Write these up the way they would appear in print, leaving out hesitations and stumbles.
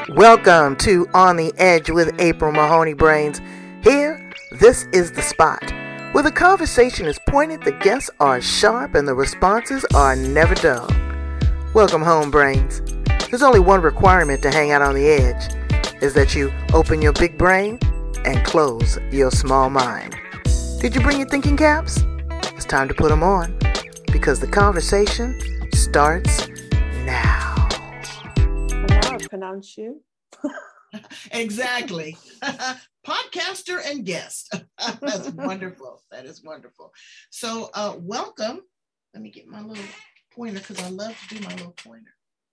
Welcome to On the Edge with April Mahoney Brains. Here, this is the spot where the conversation is pointed, the guests are sharp, and the responses are never dull. Welcome home, Brains. There's only one requirement to hang out on the edge, is that you open your big brain and close your small mind. Did you bring your thinking caps? It's time to put them on, because the conversation starts now. And now I pronounce you. Exactly. Podcaster and guest. That's wonderful. That is wonderful. So welcome. Let me get my little pointer because I love to do my little pointer.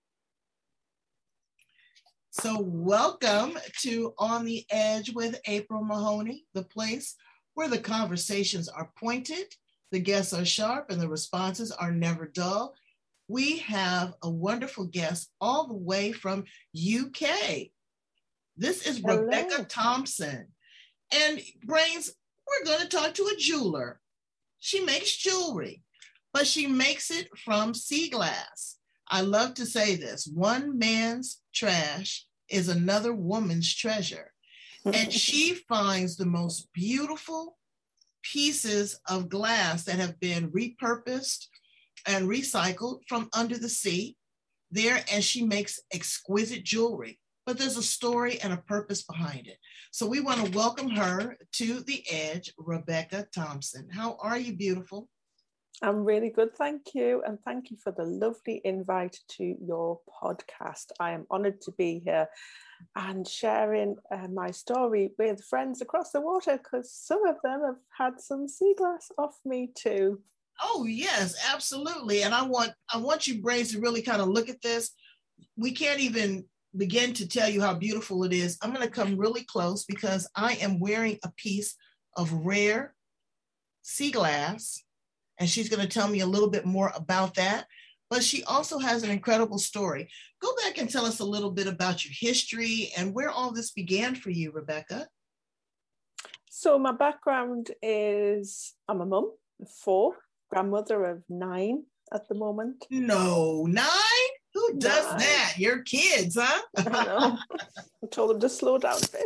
So welcome to On the Edge with April Mahoney, the place where the conversations are pointed, the guests are sharp, and the responses are never dull. We have a wonderful guest all the way from UK. This is Hello. Rebecca Thompson. And Brains, we're going to talk to a jeweler. She makes jewelry, but she makes it from sea glass. I love to say this: one man's trash is another woman's treasure. And she finds the most beautiful pieces of glass that have been repurposed and recycled from under the sea there, and she makes exquisite jewelry. But there's a story and a purpose behind it. So we want to welcome her to the Edge, Rebecca Thompson. How are you, beautiful? I'm really good, thank you. And thank you for the lovely invite to your podcast. I am honoured to be here and sharing my story with friends across the water, because some of them have had some sea glass off me too. Oh, yes, absolutely. And I want you, Brains, to really kind of look at this. We can't even begin to tell you how beautiful it is. I'm going to come really close because I am wearing a piece of rare sea glass, and she's going to tell me a little bit more about that. But she also has an incredible story. Go back and tell us a little bit about your history and where all this began for you, Rebecca. So my background is I'm a mum of 4, grandmother of 9 at the moment. No, 9? Who does 9. that? Your kids, huh? I know. I told them to slow down a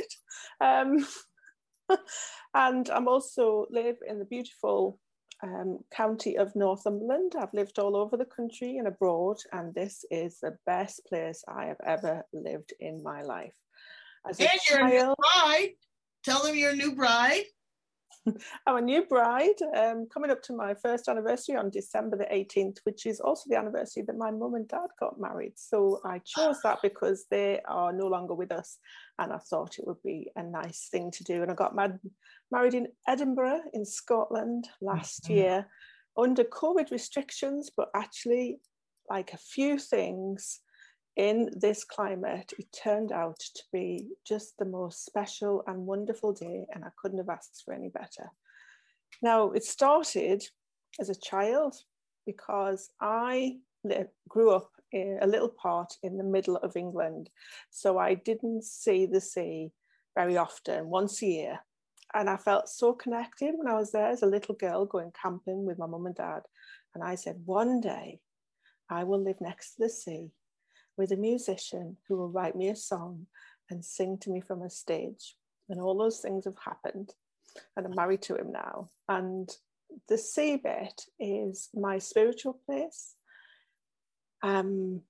bit. And I'm also live in the beautiful county of Northumberland. I've lived all over the country and abroad, and this is the best place I have ever lived in my life. As a You're a new child, bride. Tell them you're a new bride. I'm a new bride, coming up to my first anniversary on December the 18th, which is also the anniversary that my mum and dad got married. So I chose that because they are no longer with us, and I thought it would be a nice thing to do. And I got married in Edinburgh in Scotland last year under COVID restrictions, but actually, like a few things in this climate, it turned out to be just the most special and wonderful day, and I couldn't have asked for any better. Now, it started as a child because I grew up in a little part in the middle of England, so I didn't see the sea very often, once a year. And I felt so connected when I was there as a little girl going camping with my mum and dad. And I said, one day I will live next to the sea with a musician who will write me a song and sing to me from a stage. And all those things have happened. And I'm married to him now. And the sea bit is my spiritual place. And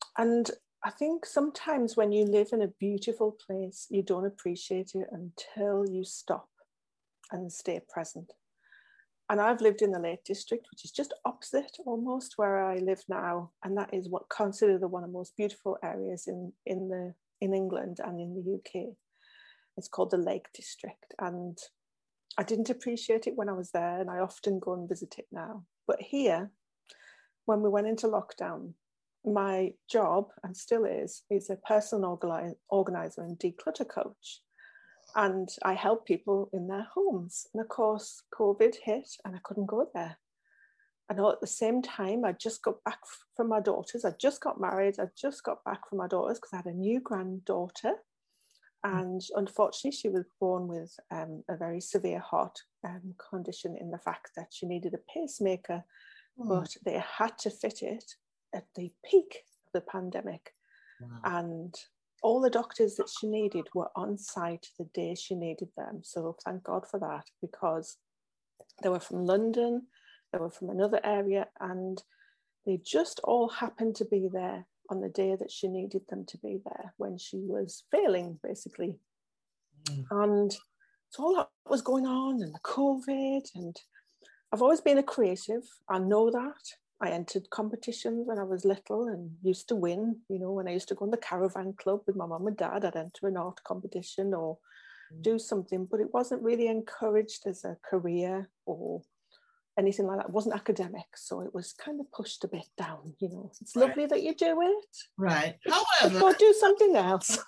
I think sometimes when you live in a beautiful place, you don't appreciate it until you stop and stay present. And I've lived in the Lake District, which is just opposite almost where I live now. And that is what considered one of the most beautiful areas in England and in the UK. It's called the Lake District. And I didn't appreciate it when I was there, and I often go and visit it now. But here, when we went into lockdown, my job, and still is a personal organizer and declutter coach. And I help people in their homes. And of course, COVID hit and I couldn't go there. And all at the same time, I just got back from my daughters. I just got married. I just got back from my daughters because I had a new granddaughter. And unfortunately, she was born with a very severe heart condition, in the fact that she needed a pacemaker, but they had to fit it at the peak of the pandemic. Wow. And all the doctors that she needed were on site the day she needed them. So thank God for that, because they were from London, they were from another area, and they just all happened to be there on the day that she needed them to be there, when she was failing, basically. And so all that was going on, and the COVID, and I've always been a creative. I know that. I entered competitions when I was little and used to win. You know, when I used to go in the caravan club with my mum and dad, I'd enter an art competition or do something, but it wasn't really encouraged as a career or anything like that. It wasn't academic, so it was kind of pushed a bit down. You know, it's lovely that you do it. Right. However, go do something else.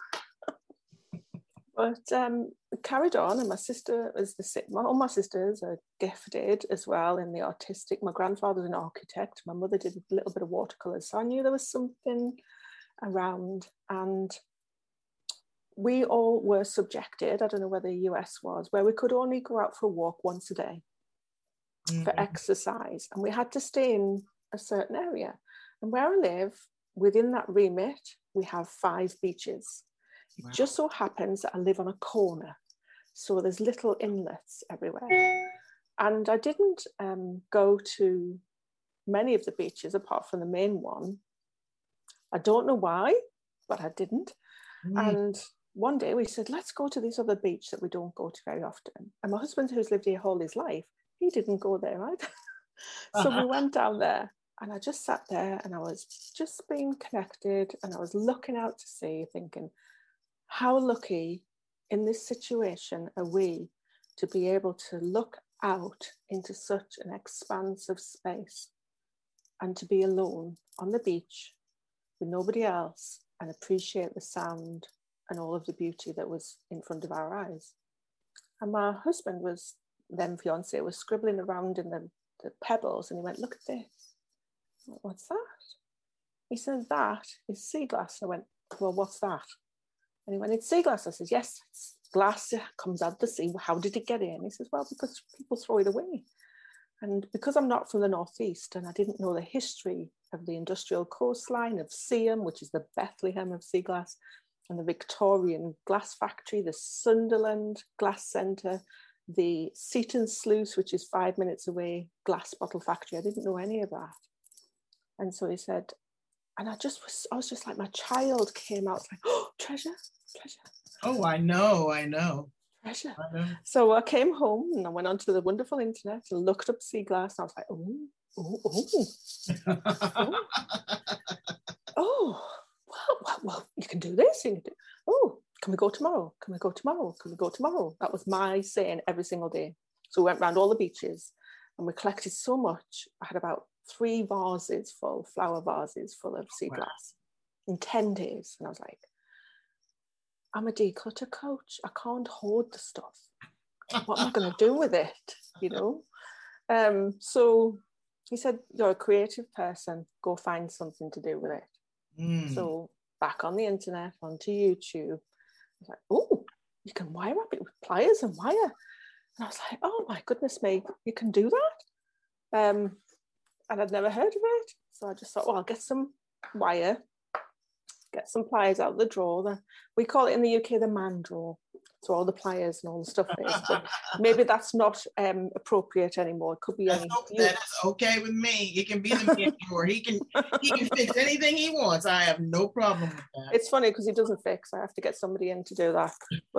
But carried on, and my sister was all my sisters are gifted as well in the artistic. My grandfather was an architect. My mother did a little bit of watercolors, so I knew there was something around. And we all were subjected, I don't know whether the US was, where we could only go out for a walk once a day for exercise, and we had to stay in a certain area. And where I live, within that remit, we have 5 beaches. It just so happens that I live on a corner, so there's little inlets everywhere. And I didn't go to many of the beaches apart from the main one. I don't know why, but I didn't. And one day we said, let's go to this other beach that we don't go to very often. And my husband, who's lived here all his life, he didn't go there either. So we went down there, and I just sat there, and I was just being connected, and I was looking out to sea, thinking, how lucky in this situation are we to be able to look out into such an expanse of space and to be alone on the beach with nobody else and appreciate the sound and all of the beauty that was in front of our eyes. And my husband was, then fiance, was scribbling around in the pebbles, and he went, look at this. What's that? He said, that is sea glass. And I went, well, what's that? And he went, it's sea glass. I said, yes, it's glass. It comes out of the sea. How did it get in? He says, well, because people throw it away. And because I'm not from the Northeast and I didn't know the history of the industrial coastline of Seaham, which is the Bethlehem of sea glass, and the Victorian glass factory, the Sunderland Glass Centre, the Seaton Sluice, which is 5 minutes away, glass bottle factory. I didn't know any of that. And so he said, and I was just like, my child came out, like, oh, treasure. Oh, I know. Treasure. So I came home and I went onto the wonderful internet and looked up sea glass. And I was like, well, you can do this. You can do, can we go tomorrow? Can we go tomorrow? Can we go tomorrow? That was my saying every single day. So we went around all the beaches and we collected so much. I had about 3 flower vases full of sea glass in 10 days. And I was like, I'm a declutter coach. I can't hoard the stuff. What am I going to do with it? You know? So he said, you're a creative person. Go find something to do with it. So back on the internet, onto YouTube. I was like, oh, you can wire wrap it with pliers and wire. And I was like, oh my goodness me, you can do that? And I'd never heard of it. So I just thought, well, I'll get some wire, get some pliers out of the drawer. We call it in the UK the man drawer. So all the pliers and all the stuff is. But maybe that's not appropriate anymore. It could be any. That is okay with me. It can be the man drawer. He can fix anything he wants. I have no problem with that. It's funny because he doesn't fix. I have to get somebody in to do that.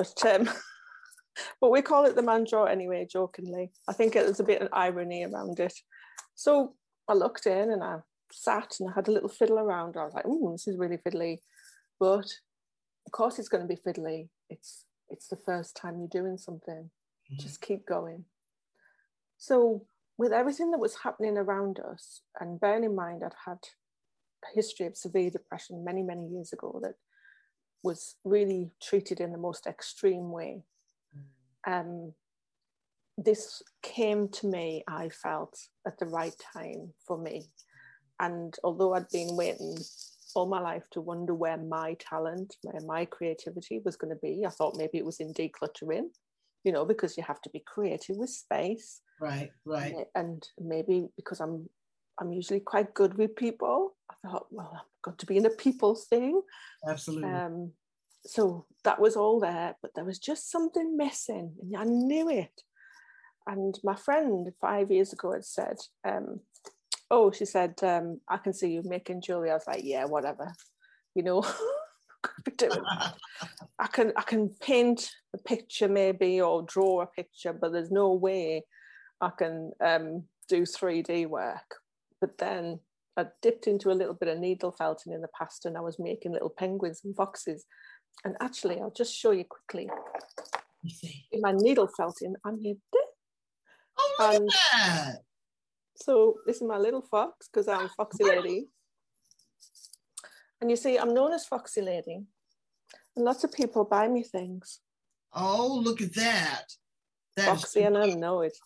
But we call it the man drawer anyway, jokingly. I think there's a bit of irony around it. So I looked in and I sat and I had a little fiddle around. I was like, this is really fiddly. But of course it's going to be fiddly. It's the first time you're doing something. Just keep going. So with everything that was happening around us, and bearing in mind I'd had a history of severe depression many, many years ago that was really treated in the most extreme way. This came to me, I felt, at the right time for me. And although I'd been waiting all my life to wonder where my talent, where my creativity was going to be, I thought maybe it was in decluttering, you know, because you have to be creative with space. Right. And maybe because I'm usually quite good with people, I thought, well, I've got to be in a people thing. Absolutely. So that was all there, but there was just something missing, and I knew it. And my friend 5 years ago had said, she said, I can see you making jewelry. I was like, yeah, whatever, could be doing that. I can paint a picture maybe, or draw a picture, but there's no way I can do 3D work. But then I dipped into a little bit of needle felting in the past, and I was making little penguins and foxes. And actually, I'll just show you quickly. In my needle felting, I made this. Oh, look at that. So this is my little fox, because I'm Foxy Lady. And you see, I'm known as Foxy Lady. And lots of people buy me things. Oh, look at that. Foxy, and I know it.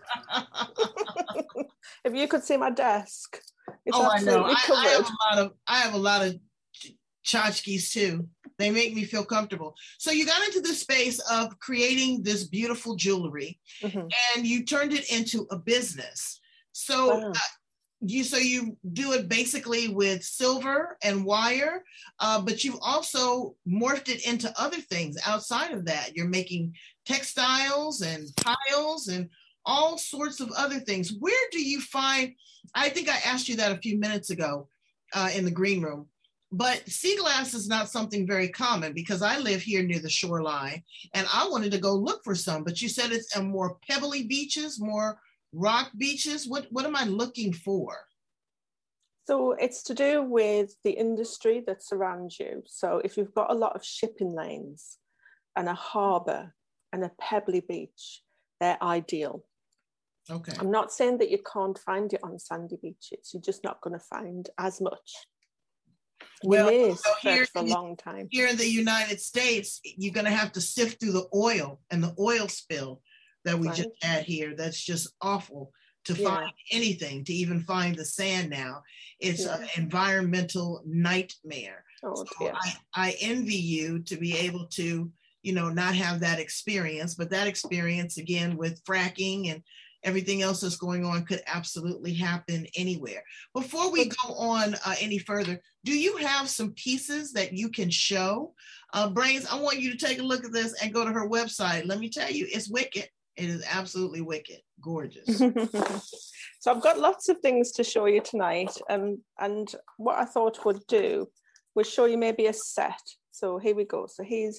If you could see my desk, it's absolutely covered. I have a lot of tchotchkes too. They make me feel comfortable. So you got into the space of creating this beautiful jewelry, and you turned it into a business. So Wow. You do it basically with silver and wire, but you've also morphed it into other things outside of that. You're making textiles and tiles and all sorts of other things. Where do you find, I think I asked you that a few minutes ago in the green room, but sea glass is not something very common, because I live here near the shoreline and I wanted to go look for some, but you said it's more pebbly beaches, more rock beaches. What am I looking for? So it's to do with the industry that surrounds you. So if you've got a lot of shipping lanes and a harbour and a pebbly beach, they're ideal. Okay. I'm not saying that you can't find it on sandy beaches. You're just not going to find as much. Well, you may so search for a long time. Here in the United States, you're going to have to sift through the oil and the oil spill that we just had here. That's just awful to find anything, to even find the sand now. It's an environmental nightmare. Oh, so I envy you to be able to, not have that experience, but that experience, again, with fracking and everything else that's going on, could absolutely happen anywhere. Before we go on any further, do you have some pieces that you can show? Brains, I want you to take a look at this and go to her website. Let me tell you, it's wicked. It is absolutely wicked. Gorgeous. So I've got lots of things to show you tonight. And what I thought would do was show you maybe a set. So here we go. So here's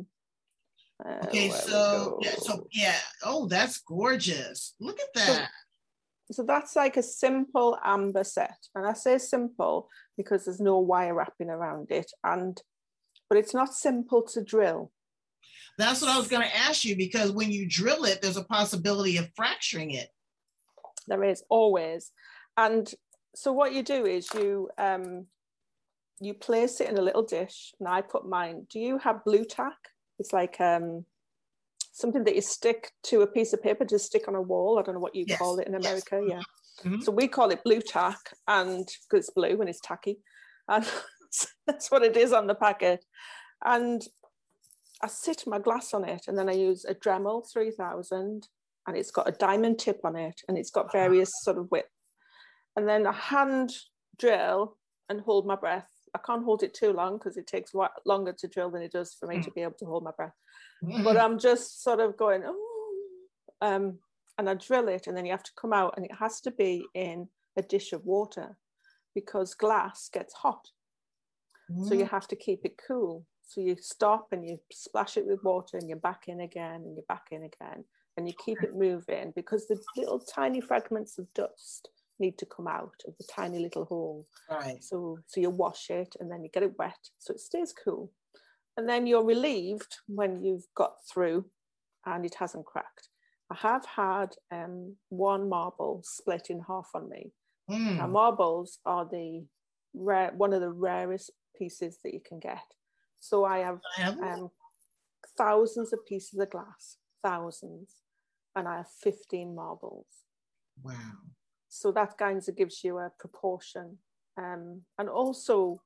okay, so oh, that's gorgeous. Look at that. So that's like a simple amber set. And I say simple because there's no wire wrapping around it. But it's not simple to drill. That's what I was going to ask you, because when you drill it, there's a possibility of fracturing it. There is, always. And so what you do is you place it in a little dish, and I put mine. Do you have blue tack? It's like something that you stick to a piece of paper to stick on a wall. I don't know what you call it in America. Yes. Yeah. So we call it blue tack, and because it's blue and it's tacky, and that's what it is on the packet. And I sit my glass on it, and then I use a Dremel 3000, and it's got a diamond tip on it, and it's got various sort of width. And then I hand drill and hold my breath. I can't hold it too long because it takes longer to drill than it does for me to be able to hold my breath. But I'm just sort of going, and I drill it, and then you have to come out, and it has to be in a dish of water because glass gets hot. So you have to keep it cool. So you stop and you splash it with water, and you're back in again, and you're back in again, and you keep it moving because the little tiny fragments of dust need to come out of the tiny little hole. Right. So you wash it, and then you get it wet so it stays cool. And then you're relieved when you've got through and it hasn't cracked. I have had one marble split in half on me. Now, marbles are one of the rarest pieces that you can get. So I have thousands of pieces of glass, thousands, and I have 15 marbles. Wow. So that kind of gives you a proportion. And also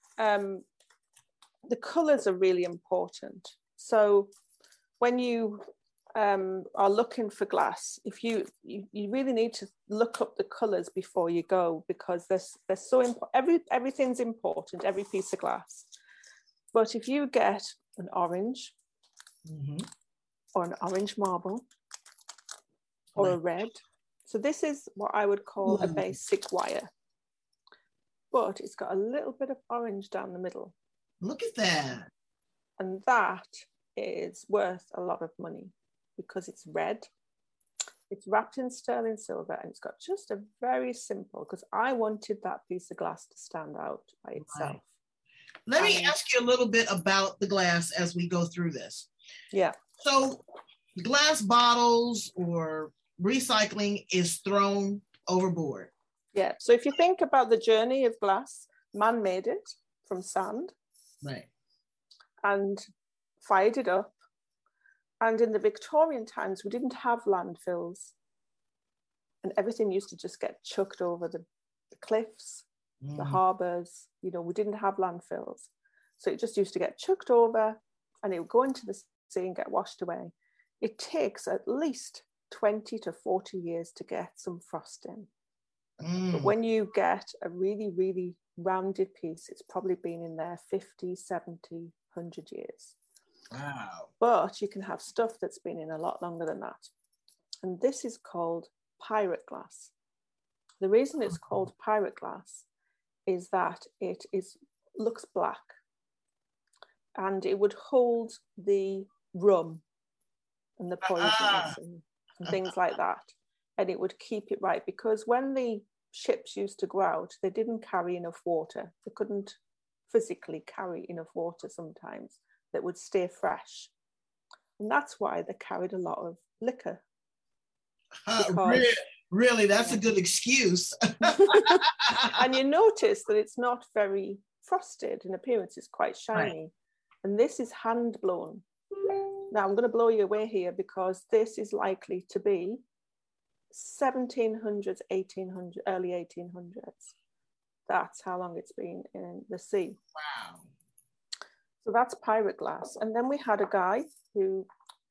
the colours are really important. So when you are looking for glass, if you really need to look up the colours before you go, because they're so important. Everything's important, every piece of glass. But if you get an orange or an orange marble or a red, so this is what I would call a basic wire, but it's got a little bit of orange down the middle. Look at that. And that is worth a lot of money because it's red. It's wrapped in sterling silver and it's got just a very simple, because I wanted that piece of glass to stand out by itself. Right. Let me ask you a little bit about the glass as we go through this. Yeah. So glass bottles or recycling is thrown overboard. Yeah. So if you think about the journey of glass, man made it from sand. Right. And fired it up. And in the Victorian times, we didn't have landfills. And everything used to just get chucked over the cliffs, the harbours. You know, we didn't have landfills. So it just used to get chucked over and it would go into the sea and get washed away. It takes at least 20 to 40 years to get some frost in. But when you get a really, really rounded piece, it's probably been in there 50, 70, 100 years. Wow. But you can have stuff that's been in a lot longer than that. And this is called pirate glass. The reason it's called pirate glass is that it looks black and it would hold the rum and the poisons and things like that. And it would keep it right, because when the ships used to go out, they didn't carry enough water. They couldn't physically carry enough water sometimes that would stay fresh. And that's why they carried a lot of liquor. Really, that's a good excuse. And you notice that it's not very frosted in appearance, it's quite shiny. Right. And this is hand blown. Now I'm going to blow you away here, because this is likely to be 1700s, 1800s, early 1800s. That's how long it's been in the sea. Wow. So that's pirate glass. And then we had a guy who,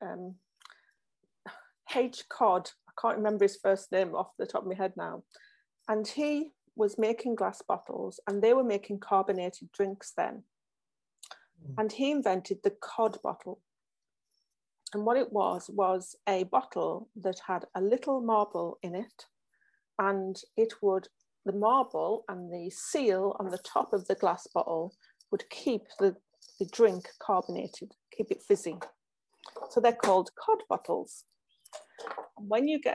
H. Codd, I can't remember his first name off the top of my head now. And he was making glass bottles and they were making carbonated drinks then. And he invented the cod bottle. And what it was a bottle that had a little marble in it, and the marble and the seal on the top of the glass bottle would keep the drink carbonated, keep it fizzy. So they're called cod bottles. When you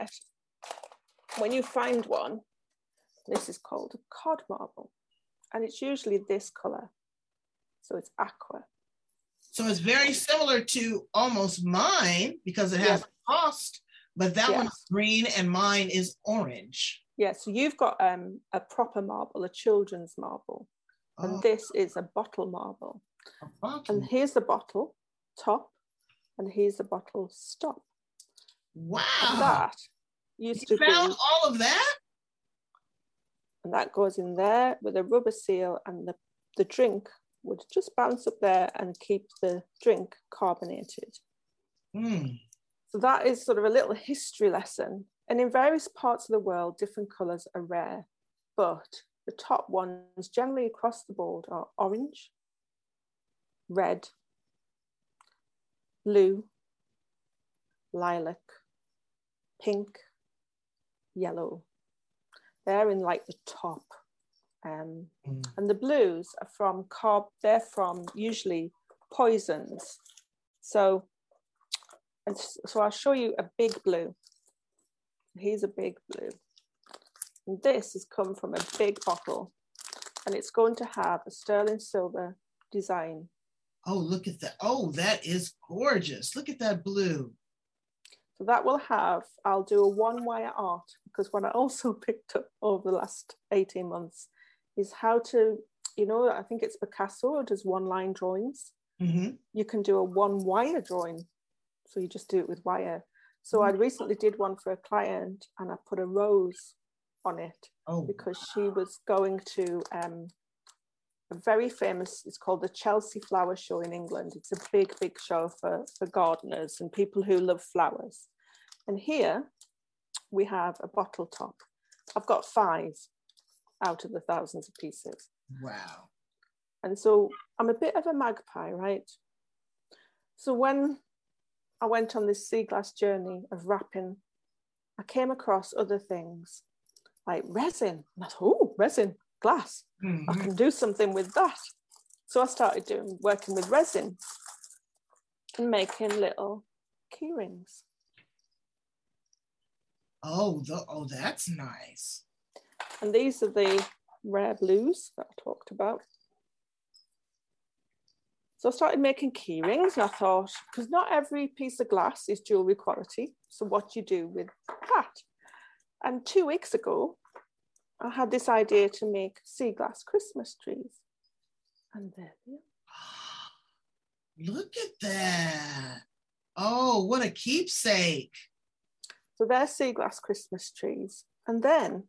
find one, this is called a cod marble, and it's usually this color. So it's aqua. So it's very similar to almost mine, because it has frost, but that one's green and mine is orange. Yeah, so you've got a proper marble, a children's marble, and this is a bottle marble. And here's the bottle top, and here's the bottle stop. Wow. And that used to be. You found all of that? And that goes in there with a rubber seal, and the drink would just bounce up there and keep the drink carbonated. So that is sort of a little history lesson. And in various parts of the world, different colours are rare, but the top ones generally across the board are orange, red, blue, lilac, pink, yellow. They're in like the top. And the blues are from they're from usually poisons. So I'll show you a big blue. Here's a big blue. And this has come from a big bottle, and it's going to have a sterling silver design. Oh, look at that. Oh, that is gorgeous. Look at that blue. So that will have, I'll do a one-wire art, because what I also picked up over the last 18 months is how to, I think it's Picasso who does one-line drawings. You can do a one-wire drawing. So you just do it with wire. So I recently did one for a client, and I put a rose on it because she was going to a very famous, it's called the Chelsea Flower Show in England. It's a big, big show for gardeners and people who love flowers. And here we have a bottle top. I've got 5 out of the thousands of pieces. Wow. And so I'm a bit of a magpie, right? So when I went on this sea glass journey of wrapping, I came across other things like resin. And I thought, oh, resin, glass. I can do something with that. So I started working with resin and making little key rings. Oh, that's nice. And these are the rare blues that I talked about. So I started making key rings, and I thought, because not every piece of glass is jewelry quality, so what do you do with that? And 2 weeks ago, I had this idea to make sea glass Christmas trees. And there they are. Look at that. Oh, what a keepsake. So they're sea glass Christmas trees. And then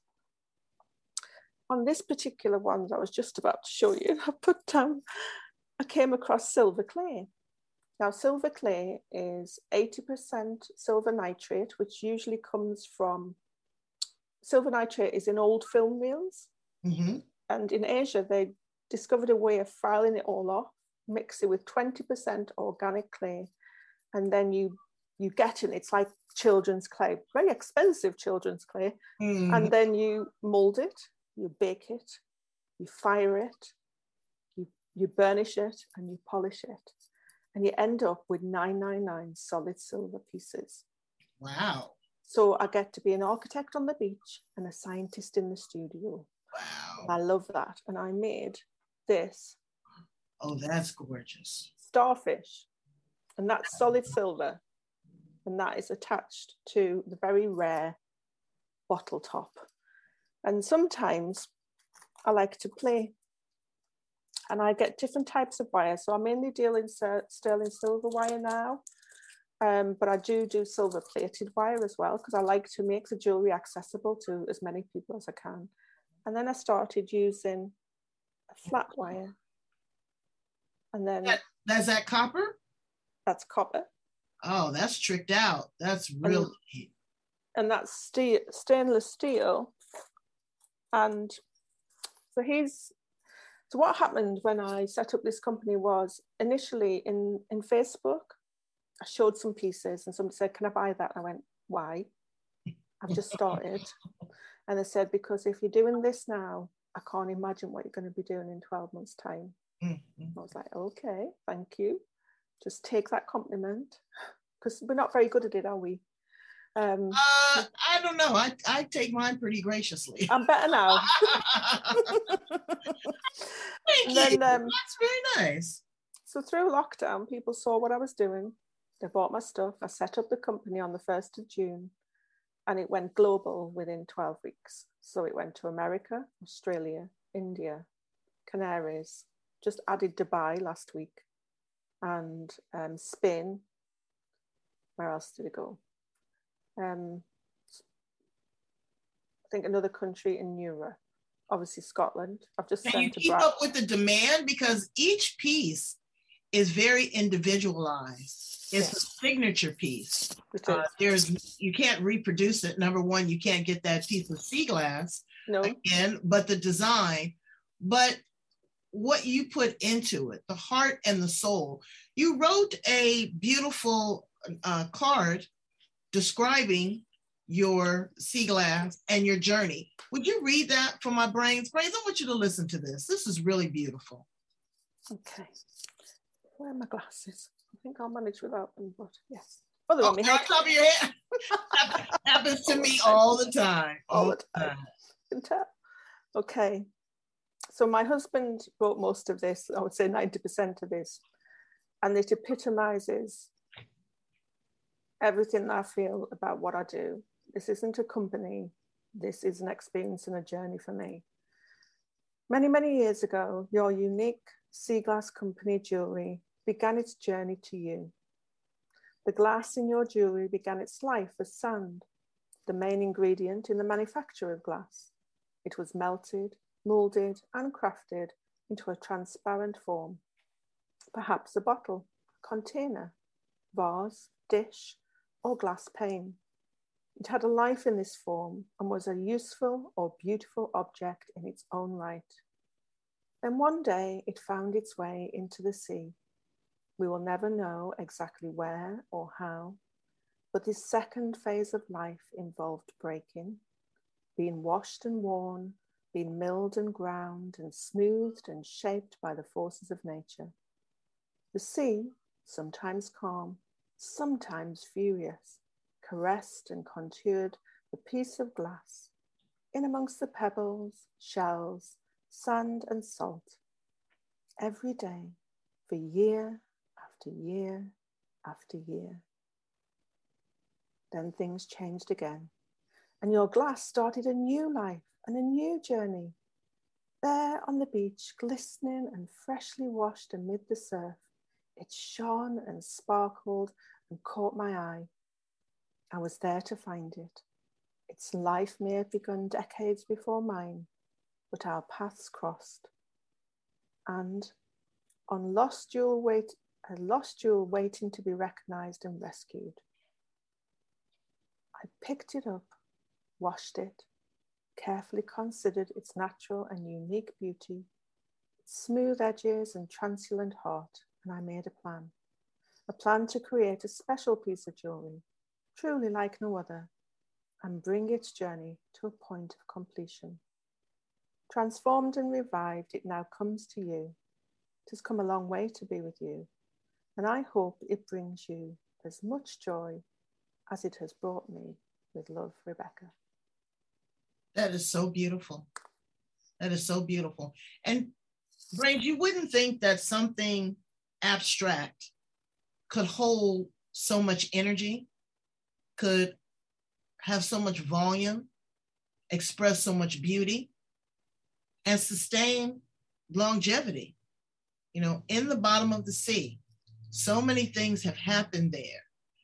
on this particular one that I was just about to show you, I came across silver clay. Now, silver clay is 80% silver nitrate, which usually comes from, silver nitrate is in old film reels. Mm-hmm. And in Asia, they discovered a way of filing it all off, mix it with 20% organic clay, and then you get it. It's like children's clay, very expensive children's clay. Mm-hmm. And then you mold it, you bake it, you fire it, you burnish it, and you polish it. And you end up with 999 solid silver pieces. Wow. So I get to be an architect on the beach and a scientist in the studio. Wow. I love that. And I made this. Oh, that's gorgeous. Starfish. And that's solid silver. And that is attached to the very rare bottle top. And sometimes I like to play. And I get different types of wire. So I mainly deal in sterling silver wire now. But I do silver plated wire as well, because I like to make the jewelry accessible to as many people as I can. And then I started using a flat wire. And then that's that copper? That's copper. Oh, that's tricked out. That's really neat. And that's stainless steel. And so what happened when I set up this company was initially in Facebook, I showed some pieces and somebody said, can I buy that? I went, why? I've just started. And they said, because if you're doing this now, I can't imagine what you're going to be doing in 12 months' time. I was like, okay, thank you. Just take that compliment, because we're not very good at it, are we? I don't know. I take mine pretty graciously. I'm better now. Thank you. That's very nice. So through lockdown, people saw what I was doing. They bought my stuff. I set up the company on the 1st of June, and it went global within 12 weeks. So it went to America, Australia, India, Canaries, just added Dubai last week, and Spain. Where else did it go? I think another country in Europe, obviously Scotland. I've just Can you keep up with the demand, because each piece is very individualized. It's a signature piece. You can't reproduce it. Number one, you can't get that piece of sea glass again, but the design, but what you put into it, the heart and the soul. You wrote a beautiful card describing your sea glass and your journey. Would you read that for my brains? Brains, I want you to listen to this. This is really beautiful. Okay. Where are my glasses? I think I'll manage without them, but yes. Oh, they're on my head. On top of your head. Happens to me all the time. All the time. You can tell. Okay. So my husband wrote most of this, I would say 90% of this, and it epitomizes everything that I feel about what I do. This isn't a company. This is an experience and a journey for me. Many, many years ago, your unique sea glass company jewelry began its journey to you. The glass in your jewelry began its life as sand, the main ingredient in the manufacture of glass. It was melted, molded, and crafted into a transparent form, perhaps a bottle, container, vase, dish, or glass pane. It had a life in this form and was a useful or beautiful object in its own right. Then one day it found its way into the sea. We will never know exactly where or how, but this second phase of life involved breaking, being washed and worn, being milled and ground and smoothed and shaped by the forces of nature. The sea, sometimes calm, sometimes furious, caressed and contoured the piece of glass, in amongst the pebbles, shells, sand and salt, every day for year after year after year. Then things changed again, and your glass started a new life and a new journey. There on the beach, glistening and freshly washed amid the surf, it shone and sparkled and caught my eye. I was there to find it. Its life may have begun decades before mine, but our paths crossed. And on a lost jewel waiting to be recognized and rescued, I picked it up, washed it, carefully considered its natural and unique beauty, its smooth edges and translucent heart, and I made a plan to create a special piece of jewelry, truly like no other, and bring its journey to a point of completion. Transformed and revived, it now comes to you. It has come a long way to be with you, and I hope it brings you as much joy as it has brought me. With love, Rebecca. That is so beautiful. That is so beautiful. And Brains, you wouldn't think that something abstract could hold so much energy, could have so much volume, express so much beauty, and sustain longevity. You know, in the bottom of the sea, so many things have happened there.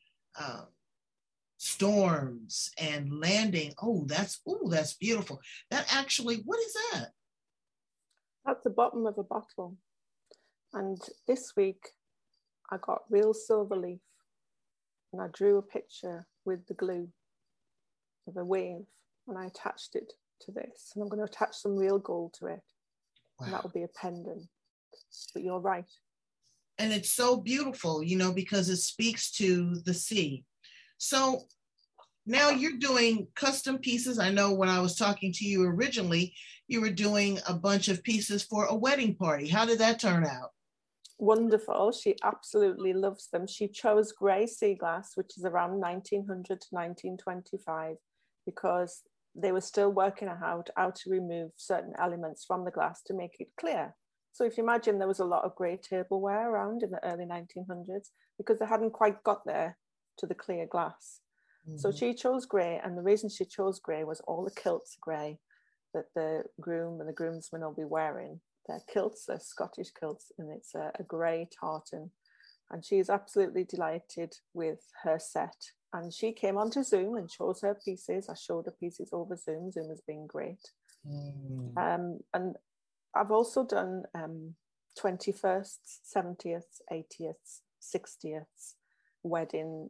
Storms and landing. Oh, that's beautiful. That actually, what is that? That's the bottom of a bottle. And this week I got real silver leaf and I drew a picture with the glue of a wave and I attached it to this. And I'm going to attach some real gold to it. Wow. And that will be a pendant. But you're right. And it's so beautiful, you know, because it speaks to the sea. So now you're doing custom pieces. I know when I was talking to you originally, you were doing a bunch of pieces for a wedding party. How did that turn out? Wonderful. She absolutely loves them. She chose grey sea glass, which is around 1900 to 1925, because they were still working out how to remove certain elements from the glass to make it clear. So if you imagine, there was a lot of grey tableware around in the early 1900s because they hadn't quite got there to the clear glass. Mm-hmm. So she chose grey, and the reason she chose grey was all the kilts are grey that the groom and the groomsmen will be wearing. They're kilts, they're Scottish kilts, and it's a grey tartan. And she's absolutely delighted with her set. And she came onto Zoom and chose her pieces. I showed her pieces over Zoom. Zoom has been great. Mm. And I've also done 21st, 70th, 80th, 60th, wedding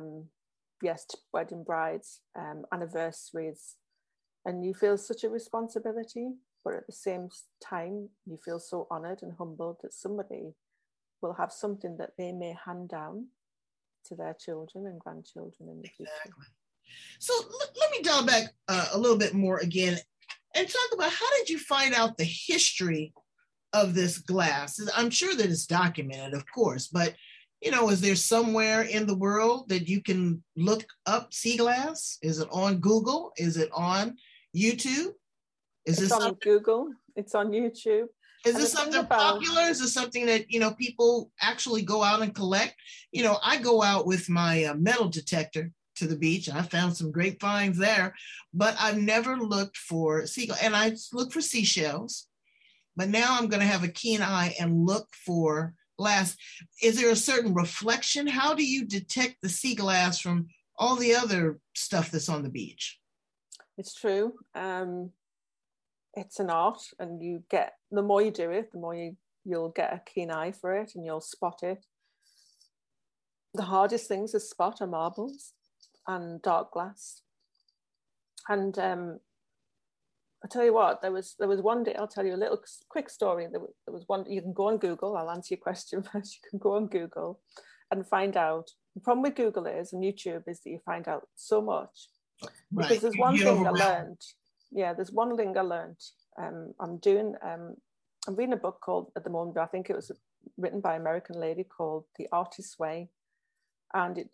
brides, anniversaries, and you feel such a responsibility, but at the same time you feel so honored and humbled that somebody will have something that they may hand down to their children and grandchildren in the future. Exactly. So let me dial back a little bit more again and talk about, how did you find out the history of this glass? I'm sure that it's documented, of course, but you know, is there somewhere in the world that you can look up sea glass? Is it on Google? Is it on YouTube? It's on Google. It's on YouTube. Is this something popular? Is this something that, you know, people actually go out and collect? You know, I go out with my metal detector to the beach. I found some great finds there, but I've never looked for seagull, and I look for seashells. But now I'm going to have a keen eye and look for glass. Is there a certain reflection? How do you detect the sea glass from all the other stuff that's on the beach? It's true. It's an art, and you get, the more you do it, the more you'll get a keen eye for it and you'll spot it. The hardest things to spot are marbles and dark glass. And I tell you what, there was one day, I'll tell you a little quick story. There was one, you can go on Google, I'll answer your question first. You can go on Google and find out. The problem with Google is, and YouTube, is that you find out so much. Right. Because there's one thing I learned. Yeah, there's one thing I learned. I'm reading a book called, at the moment, I think it was written by an American lady, called The Artist's Way. And it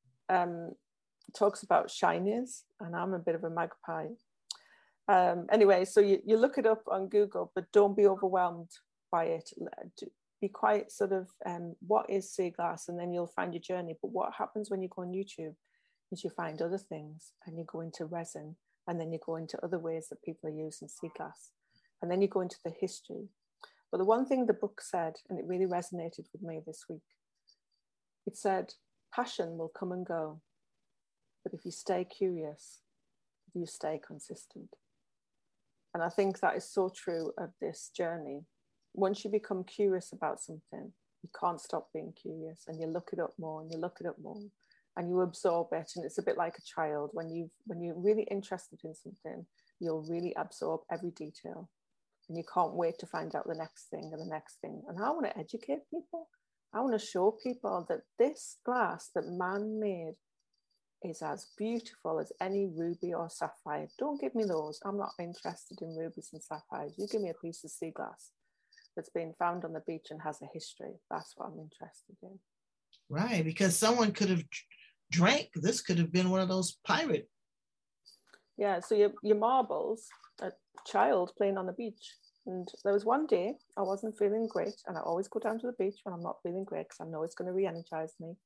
talks about shinies, and I'm a bit of a magpie. Anyway, so you look it up on Google, but don't be overwhelmed by it. Be quite sort of, what is sea glass? And then you'll find your journey. But what happens when you go on YouTube is you find other things, and you go into resin, and then you go into other ways that people are using sea glass. And then you go into the history. But the one thing the book said, and it really resonated with me this week, it said, passion will come and go, but if you stay curious, you stay consistent. And I think that is so true of this journey. Once you become curious about something, you can't stop being curious, and you look it up more and you look it up more and you absorb it. And it's a bit like a child. When you're really interested in something, you'll really absorb every detail, and you can't wait to find out the next thing and the next thing. And I want to educate people. I want to show people that this glass that man made is as beautiful as any ruby or sapphire. Don't give me those. I'm not interested in rubies and sapphires. You give me a piece of sea glass that's been found on the beach and has a history. That's what I'm interested in. Right, because someone could have drank. This could have been one of those pirate. Yeah, so your marbles, a child playing on the beach. And there was one day I wasn't feeling great, and I always go down to the beach when I'm not feeling great because I know it's going to re-energize me.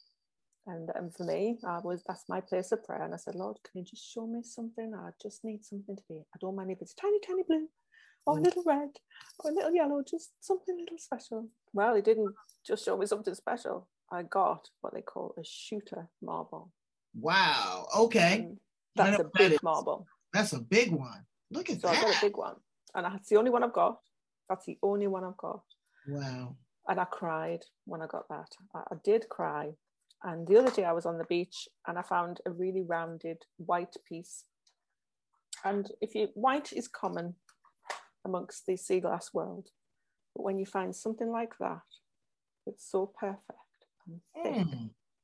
And for me, that's my place of prayer. And I said, Lord, can you just show me something? I just need something today. I don't mind if it's tiny, tiny blue, or a little red, or a little yellow, just something little special. Well, he didn't just show me something special. I got what they call a shooter marble. Wow. Okay. That's a big marble. That's a big one. Look at that. So I got a big one. And that's the only one I've got. That's the only one I've got. Wow. And I cried when I got that. I did cry. And the other day I was on the beach and I found a really rounded white piece. And white is common amongst the sea glass world. But when you find something like that, it's so perfect and thick.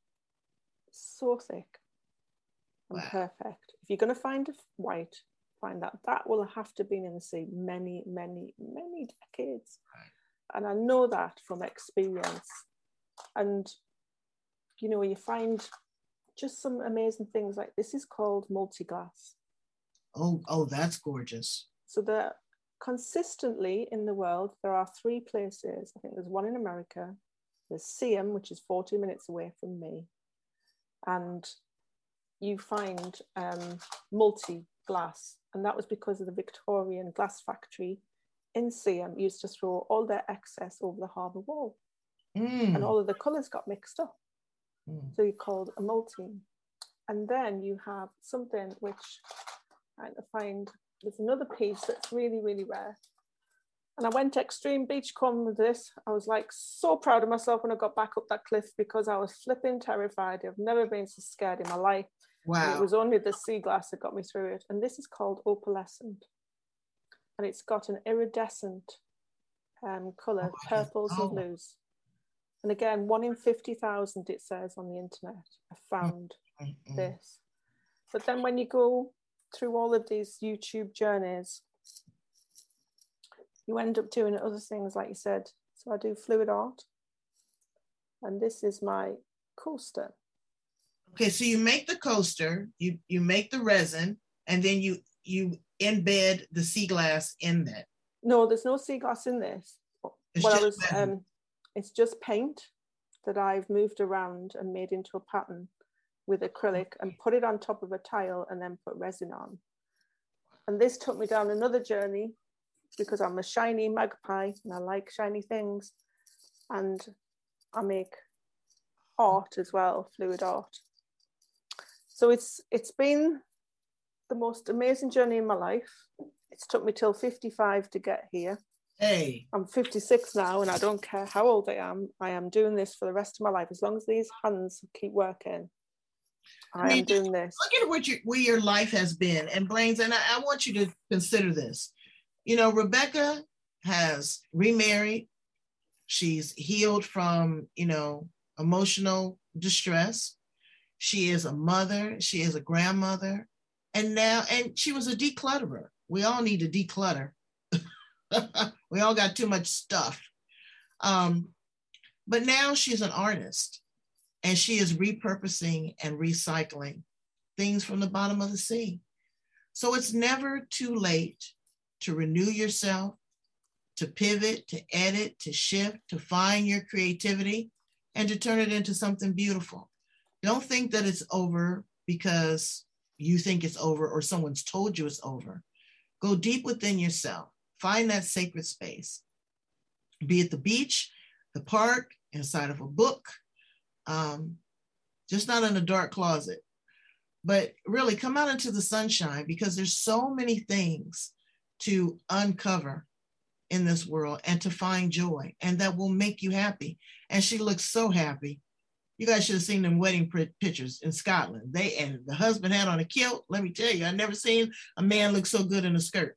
So thick and perfect. If you're going to find a white, find that will have to be in the sea many, many, many decades. Right. And I know that from experience. And you find just some amazing things. Like this is called multi-glass. Oh, that's gorgeous. So consistently in the world, there are 3 places. I think there's one in America. There's Siam, which is 40 minutes away from me. And you find multi-glass. And that was because of the Victorian glass factory in Siam used to throw all their excess over the harbour wall. And all of the colours got mixed up. So you called a multi. And then you have something which I find, there's another piece that's really, really rare. And I went extreme beachcomb with this. I was like so proud of myself when I got back up that cliff because I was flipping terrified. I've never been so scared in my life. Wow. And it was only the sea glass that got me through it. And this is called opalescent. And it's got an iridescent colour, purples and blues. And again, 1 in 50,000, it says on the internet, have found this. But then when you go through all of these YouTube journeys, you end up doing other things, like you said. So I do fluid art. And this is my coaster. Okay, so you make the coaster, you make the resin, and then you embed the sea glass in that. No, there's no sea glass in this. It's just paint that I've moved around and made into a pattern with acrylic and put it on top of a tile and then put resin on. And this took me down another journey because I'm a shiny magpie and I like shiny things. And I make art as well, fluid art. So it's been the most amazing journey in my life. It's took me till 55 to get here. Hey, I'm 56 now and I don't care how old I am doing this for the rest of my life. As long as these hands keep working, I am doing this. Look at where your life has been. And Brains, and I want you to consider this. You know, Rebecca has remarried. She's healed from, you know, emotional distress. She is a mother. She is a grandmother. And she was a declutterer. We all need to declutter. We all got too much stuff. But now she's an artist, and she is repurposing and recycling things from the bottom of the sea. So it's never too late to renew yourself, to pivot, to edit, to shift, to find your creativity, and to turn it into something beautiful. Don't think that it's over because you think it's over or someone's told you it's over. Go deep within yourself. Find that sacred space. Be it the beach, the park, inside of a book, just not in a dark closet. But really come out into the sunshine, because there's so many things to uncover in this world and to find joy, and that will make you happy. And she looks so happy. You guys should have seen them wedding pictures in Scotland. And the husband had on a kilt. Let me tell you, I've never seen a man look so good in a skirt.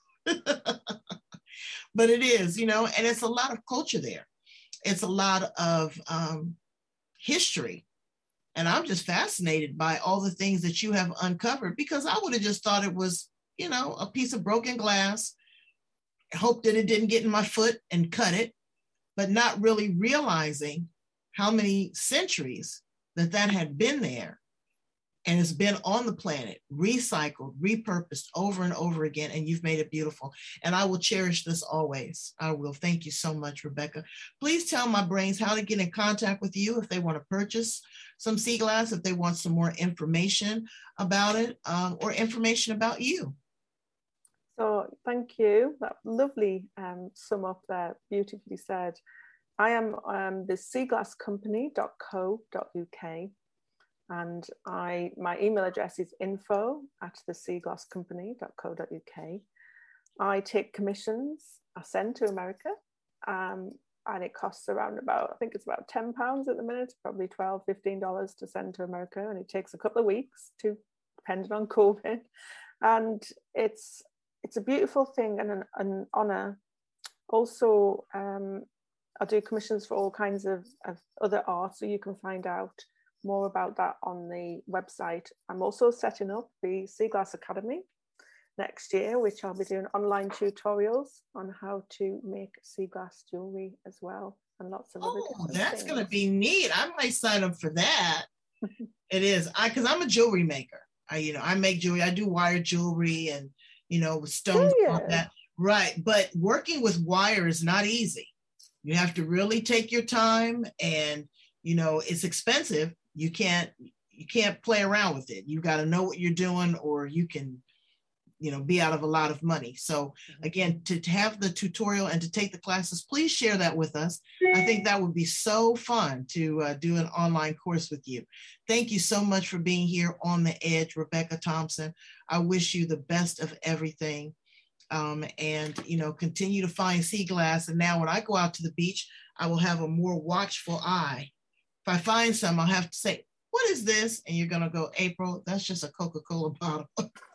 But it is, you know, and it's a lot of culture there. It's a lot of history. And I'm just fascinated by all the things that you have uncovered, because I would have just thought it was, you know, a piece of broken glass, hope that it didn't get in my foot and cut it, but not really realizing how many centuries that had been there and it's been on the planet, recycled, repurposed over and over again, and you've made it beautiful. And I will cherish this always. I will. Thank you so much, Rebecca. Please tell my brains how to get in contact with you if they want to purchase some sea glass, if they want some more information about it, or information about you. So thank you. That lovely sum up there, beautifully said. I am the seaglasscompany.co.uk, and my email address is info@theseaglasscompany.co.uk. I take commissions, I send to America, and it costs around about, I think it's about £10 at the minute, probably $12, $15 to send to America, and it takes a couple of weeks to, depending on COVID. And it's a beautiful thing and an honor. Also, I do commissions for all kinds of other art, so you can find out more about that on the website. I'm also setting up the Sea Glass Academy next year, which I'll be doing online tutorials on how to make sea glass jewelry as well, and lots of other different that's things. Going to be neat. I might sign up for that. It is, because I'm a jewelry maker. I make jewelry. I do wire jewelry and, with stones and all that. Right. But working with wire is not easy. You have to really take your time, and, it's expensive. You can't play around with it. You got to know what you're doing, or you can, be out of a lot of money. So again, to have the tutorial and to take the classes, please share that with us. I think that would be so fun to do an online course with you. Thank you so much for being here on the edge, Rebecca Thompson. I wish you the best of everything. And continue to find sea glass. And now when I go out to the beach, I will have a more watchful eye. If I find some, I'll have to say, "What is this?" And you're going to go, "April, that's just a Coca-Cola bottle."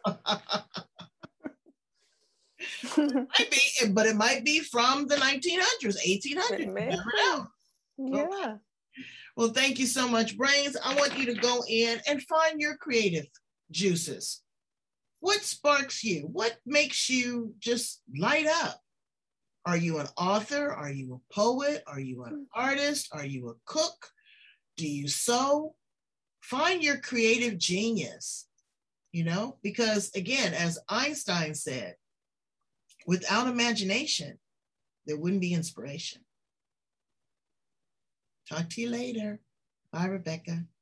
It might be from the 1900s, 1800s. You never know. Yeah. Okay. Well, thank you so much, Brains. I want you to go in and find your creative juices. What sparks you? What makes you just light up? Are you an author? Are you a poet? Are you an artist? Are you a cook? Do you sew? Find your creative genius, because again, as Einstein said, without imagination, there wouldn't be inspiration. Talk to you later. Bye, Rebecca.